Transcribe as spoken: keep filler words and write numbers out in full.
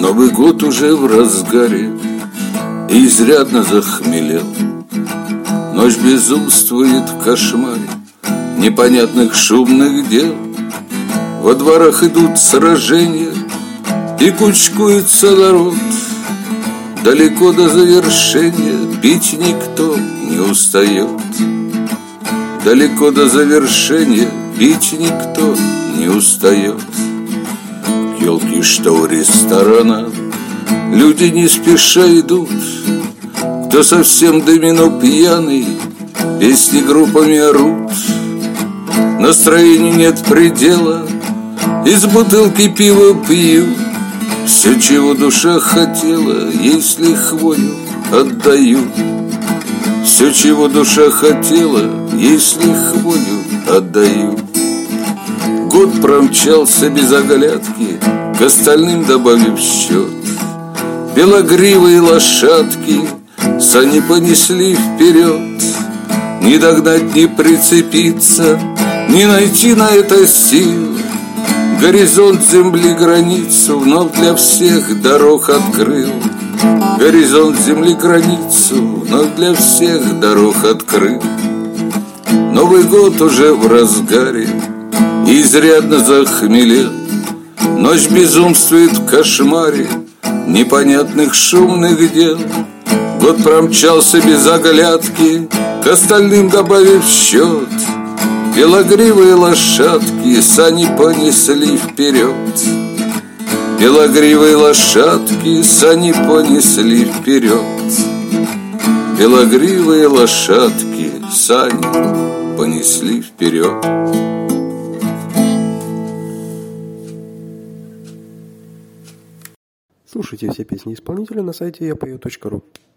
Новый год уже в разгаре, и изрядно захмелел. Ночь безумствует в кошмаре непонятных шумных дел. Во дворах идут сражения, и кучкуется народ. Далеко до завершения пить никто не устает. Далеко до завершения пить никто не устает. К елке, что у ресторана, люди не спеша идут. Кто совсем домино пьяный, песни группами орут. Настроению нет предела, из бутылки пива пьют. Все, чего душа хотела, если хвою отдают. Все, чего душа хотела, если хвою отдают. Год промчался без оглядки, к остальным добавив счет. Белогривые лошадки сани понесли вперед. Не догнать, не прицепиться, не найти на это сил. Горизонт земли границу вновь для всех дорог открыл. Горизонт земли границу вновь для всех дорог открыл. Новый год уже в разгаре, и изрядно захмелел. Ночь безумствует в кошмаре непонятных шумных дел. Год промчался без оглядки, к остальным добавив счет. Белогривые лошадки сани понесли вперед. Белогривые лошадки сани понесли вперед. Белогривые лошадки сани понесли вперед. Слушайте все песни исполнителя на сайте я пою точка ру.